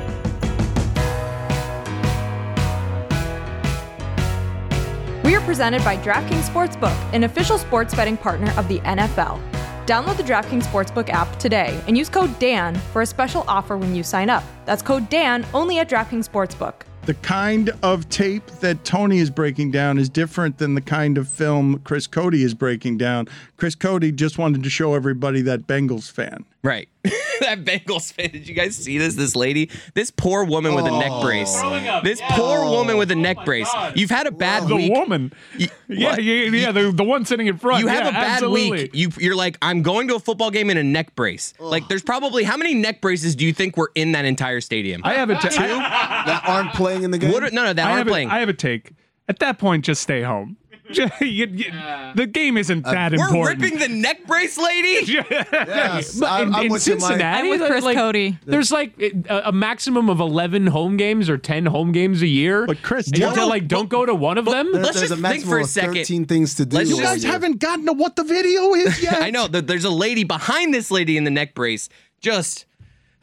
We are presented by DraftKings Sportsbook, an official sports betting partner of the N F L. Download the DraftKings Sportsbook app today and use code DAN for a special offer when you sign up. That's code DAN only at DraftKings Sportsbook.
The kind of tape that Tony is breaking down is different than the kind of film Chris Cody is breaking down. Chris Cody just wanted to show everybody that Bengals fan.
Right. That Bengals fan. Did you guys see this? This lady, this poor woman with a neck brace. This poor woman with a neck brace. You've had a bad
The
week.
woman.
You-
Yeah,
what?
yeah, yeah. The, the one sitting in front.
You have
yeah,
a bad
absolutely.
week. You, you're like, I'm going to a football game in a neck brace. Like, there's probably how many neck braces do you think were in that entire stadium?
I have a t-
Two.
I,
that aren't playing in the game.
What are- no, no, that
I
aren't
have a-
playing.
I have a take. At that point, just stay home. You- you- the game isn't that
We're
important.
ripping the neck brace, lady.
Yes,
But
I'm,
in,
I'm
in
with you, Mike.
Cincinnati,
I'm with
there's
Chris
like,
Cody.
There's like a, a maximum of eleven home games or ten home games a year.
But Chris,
and you
tell-
tell, like don't go to one of them.
There-
Let's
There's
just
a
think
maximum
for a
of
second.
thirteen things to do.
Let's
you
just-
guys haven't gotten to what the video is yet.
I know that there's a lady behind this lady in the neck brace. Just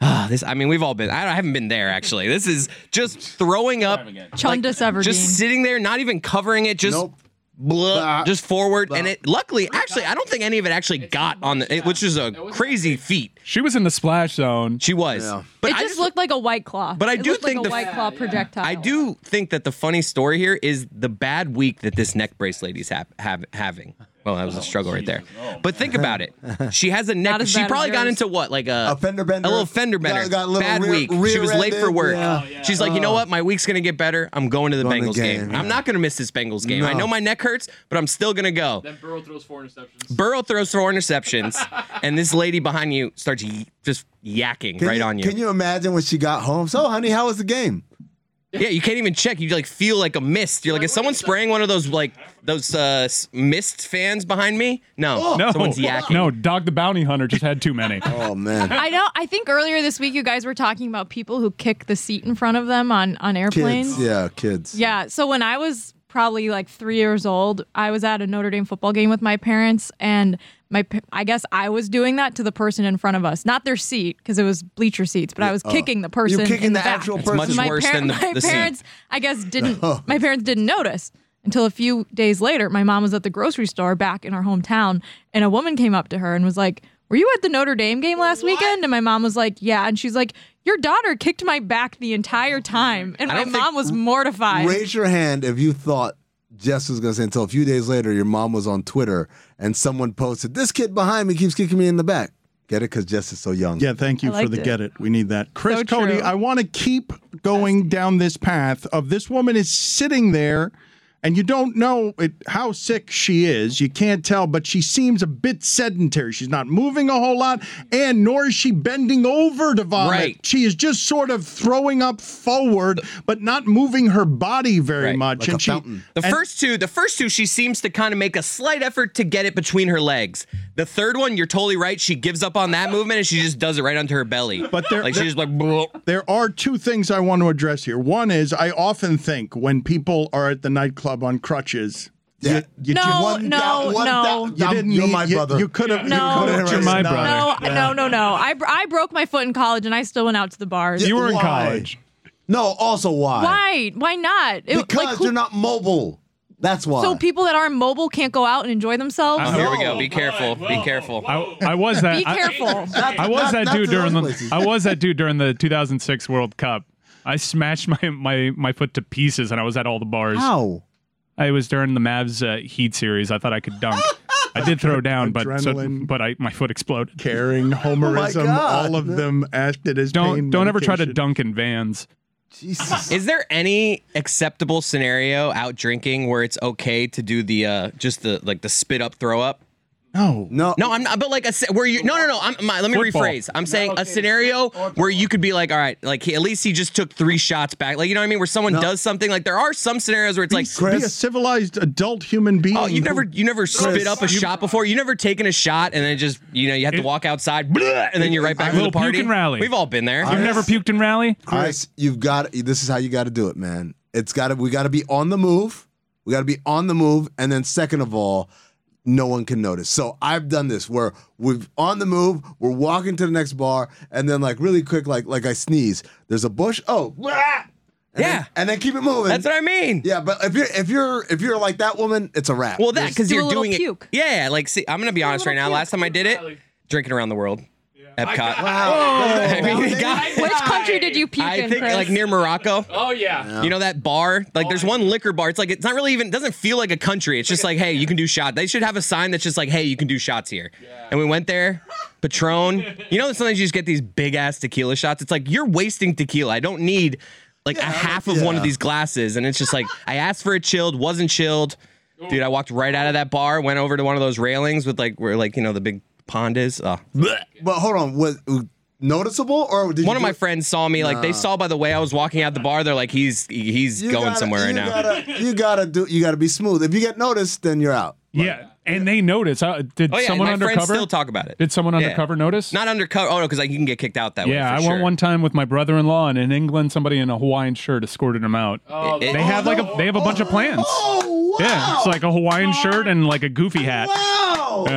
this, I mean, we've all been. I haven't been there actually. This is just throwing up,
Chundas Everdeen.
just sitting there, not even covering it, just.
Nope.
Blah, just forward, and it. Luckily, actually, I don't think any of it actually got on the, it, which is a crazy feat.
She was in the splash zone.
She was,
Yeah.
but
it
I
just looked like a White Claw.
But I
It
do
looked
think
like a
the-
White Claw projectile.
I do think that the funny story here is the bad week that this neck brace lady's ha- have, having. Well, that was a struggle right there. But think about it. She has a neck.
Not as
She
bad as
probably got
yours.
into what, like a,
A fender bender.
a little fender bender.
Got- got a little
bad
rear-
week. She was late for
rear-ended,
work.
yeah.
She's like, you know what? My week's gonna get better. I'm going to the
Going to
Bengals
the
game.
game, yeah.
I'm not gonna miss this Bengals game.
No.
I know my neck hurts, but I'm still gonna go.
Then Burrow throws four interceptions.
Burrow throws four interceptions, and this lady behind you starts y- just yakking
Can
right on you.
Can you imagine when she got home? So, honey, how was the game?
Yeah, you can't even check. You like feel like a mist. You're like, is someone spraying one of those like those uh, s- mist fans behind me? No,
No,
someone's yakking.
no. Dog the Bounty Hunter just had too many.
Oh man.
I know. I think earlier this week you guys were talking about people who kick the seat in front of them on on airplanes.
Kids, yeah, kids.
Yeah. So when I was probably like three years old, I was at a Notre Dame football game with my parents, and my pa- I guess I was doing that to the person in front of us, not their seat because it was bleacher seats, but I was
Oh.
kicking the person.
You're kicking
in
the
back.
actual
It's
person.
much
my
worse
par-
than the,
my
the seat.
parents, I guess, didn't.
No.
My parents didn't notice until a few days later. My mom was at the grocery store back in our hometown, and a woman came up to her and was like, "Were you at the Notre Dame game last weekend?" And my mom was like, "Yeah." And she's like, "Your daughter kicked my back the entire time," and
I
my
don't think-
mom was mortified.
Raise your hand if you thought Jess was going to say until a few days later your mom was on Twitter and someone posted, "This kid behind me keeps kicking me in the back." Get it? Because Jess is so young.
Yeah, thank you
I
for
liked
the
it.
get it. We need that. Chris
So
Cody,
true.
I want to keep going down this path of this woman is sitting there and you don't know it, how sick she is. You can't tell, but she seems a bit sedentary. She's not moving a whole lot, and nor is she bending over to vomit.
Right.
She is just sort of throwing up forward, but not moving her body very
Right.
much.
Like
and
a
she,
fountain.
The
and-
first two, the first two, she seems to kind of make a slight effort to get it between her legs. The third one, you're totally right. She gives up on that movement and she just does it right onto her belly.
But there-
like
there-
she's just like, "Bleh."
There are two things I want to address here. One is I often think when people are at the nightclub on crutches,
Yeah.
you, you
No,
just-
One
no,
thou- one
no.
thou-
you didn't
You're
need,
my
you-
brother.
You could have.
No.
You're my brother.
No,
Yeah.
no, no, no. I, br- I broke my foot in college, and I still went out to the bars.
You were in
Why?
college.
No, also why?
Why? Why not? It-
Because
like, who-
you're not mobile. That's why.
So people that aren't mobile can't go out and enjoy themselves.
Oh, here we go. Be careful. Be careful.
I, I was that.
Be
I-
careful.
I was
Not-
that
not
dude
to
during
those
the.
places.
I was that dude during the two thousand six World Cup. I smashed my my my foot to pieces, and I was at all the bars.
How?
I was during the Mavs uh, Heat series. I thought I could dunk. I did throw down, but so,
Adrenaline.
but I my foot exploded.
Caring, Homerism,
God.
all of them acted as
Don't
pain
don't ever try to
medication.
dunk in Vans.
Jesus.
Is there any acceptable scenario out drinking where it's okay to do the uh just the like the spit up throw up?
No.
No.
No, I'm not. But like a se- where you no no no. I'm my, let me
Football.
rephrase. I'm saying a scenario where you could be like, all right, like he, at least he just took three shots back. Like you know what I mean? Where someone
No.
does something. Like there are some scenarios where it's like,
Be a civilized adult human being.
oh, you've
who-
never you never spit up a shot before. You never taken a shot and then just you know you have to
It-
walk outside bleh, and then you're right back to
Little
the party.
puke and rally.
We've all been there.
You've never puked in rally?
Chris, you've got. This is how you got to do it, man. It's got to. We got to be on the move. We got to be on the move, and then second of all, no one can notice. So I've done this where we're on the move, we're walking to the next bar, and then like really quick, like like I sneeze. There's a bush. Oh, blah! And
Yeah.
then, and then keep it moving.
That's what I mean.
Yeah, but if you're if you're if you're like that woman, it's a wrap.
Well, that because
Do a
you're
little
doing
puke.
it. Yeah, like see, I'm gonna be honest right now. Last time I did it, drinking around the world, Epcot.
Wow.
I mean, it got-
Which country did you puke
I
in,
think
Chris?
like near Morocco.
Oh yeah.
You know that bar? Like there's one liquor bar. It's like it's not really even it doesn't feel like a country. It's just like, hey, you can do shots. They should have a sign that's just like, hey, you can do shots here. And we went there, Patron. You know, sometimes you just get these big ass tequila shots. It's like you're wasting tequila. I don't need like a half of one of
yeah.
these glasses. And it's just like I asked for it chilled, wasn't chilled. Dude, I walked right out of that bar, went over to one of those railings with like where like, you know, the big pond is. Oh.
But hold on, was noticeable or did
One
you
of my
do-
friends saw me, like they
Nah.
saw by the way I was walking out the bar, they're like, he's he's
You
going
gotta-
somewhere right
you
now.
Gotta, you gotta do. You gotta be smooth. If you get noticed, then you're out.
Yeah, and they notice. Uh, did
Oh yeah,
someone
my
undercover
friends still talk about it.
Did someone
Yeah.
undercover notice?
Not undercover. Oh no, because like you can get kicked out that way.
Yeah,
for
I
sure.
went one time with my brother-in-law, and in England, somebody in a Hawaiian shirt escorted him out.
Oh,
they have like a they have a bunch of plans.
Oh, wow.
Yeah, it's like a Hawaiian shirt and like a goofy hat.
Wow.
Yeah.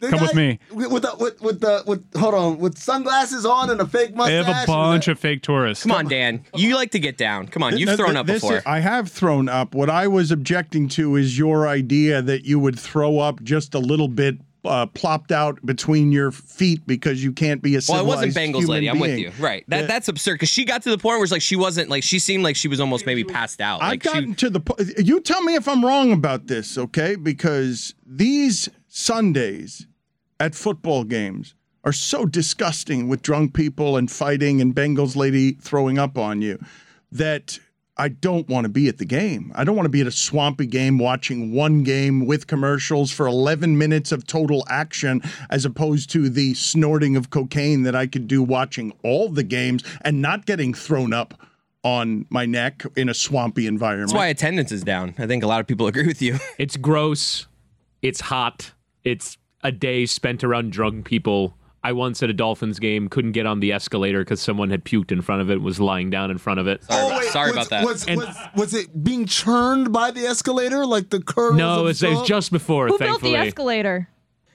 Come guy, with me.
With the, with with the with hold on with sunglasses on and a fake mustache.
They have a bunch of fake tourists.
Come on, Dan. You like to get down. Come on, you've no, thrown up
this
before.
Is, I have thrown up. What I was objecting to is your idea that you would throw up just a little bit. Uh, plopped out between your feet because you can't be a civilized
Well, it wasn't Bengals lady. I'm
being.
with you. Right. That uh, that's absurd because she got to the point where it's like she wasn't like she seemed like she was almost maybe passed out.
I've
like
gotten
she,
to the point. You tell me if I'm wrong about this, okay? Because these Sundays at football games are so disgusting with drunk people and fighting and Bengals lady throwing up on you that I don't want to be at the game. I don't want to be at a swampy game watching one game with commercials for eleven minutes of total action as opposed to the snorting of cocaine that I could do watching all the games and not getting thrown up on my neck in a swampy environment.
That's why attendance is down. I think a lot of people agree with you.
It's gross. It's hot. It's a day spent around drunk people. I once at a Dolphins game couldn't get on the escalator because someone had puked in front of it, was lying down in front of it.
Sorry,
oh,
about,
wait,
sorry
was,
about that.
Was, was, was it being churned by the escalator like the curls?
No, it's, it's just before,
Who
thankfully.
built the escalator?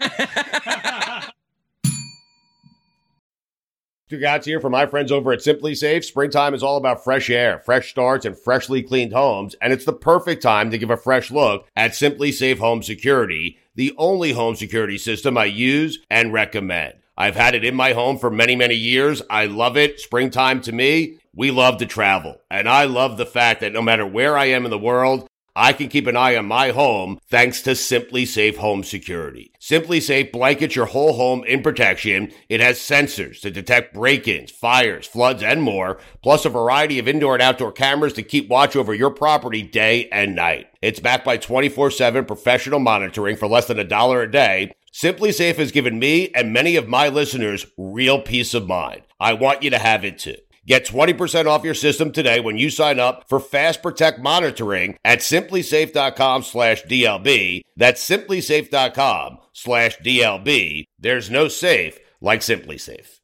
Stugotz here for my friends over at Simply Safe. Springtime is all about fresh air, fresh starts, and freshly cleaned homes, and it's the perfect time to give a fresh look at Simply Safe Home Security, the only home security system I use and recommend. I've had it in my home for many, many years. I love it. Springtime to me, we love to travel. And I love the fact that no matter where I am in the world, I can keep an eye on my home thanks to Simply Safe Home Security. Simply Safe blankets your whole home in protection. It has sensors to detect break-ins, fires, floods, and more, plus a variety of indoor and outdoor cameras to keep watch over your property day and night. It's backed by twenty-four seven professional monitoring for less than a dollar a day. Simply Safe has given me and many of my listeners real peace of mind. I want you to have it too. Get twenty percent off your system today when you sign up for Fast Protect monitoring at simplysafe.com slash DLB. That's simplysafe.com slash DLB. There's no safe like Simply Safe.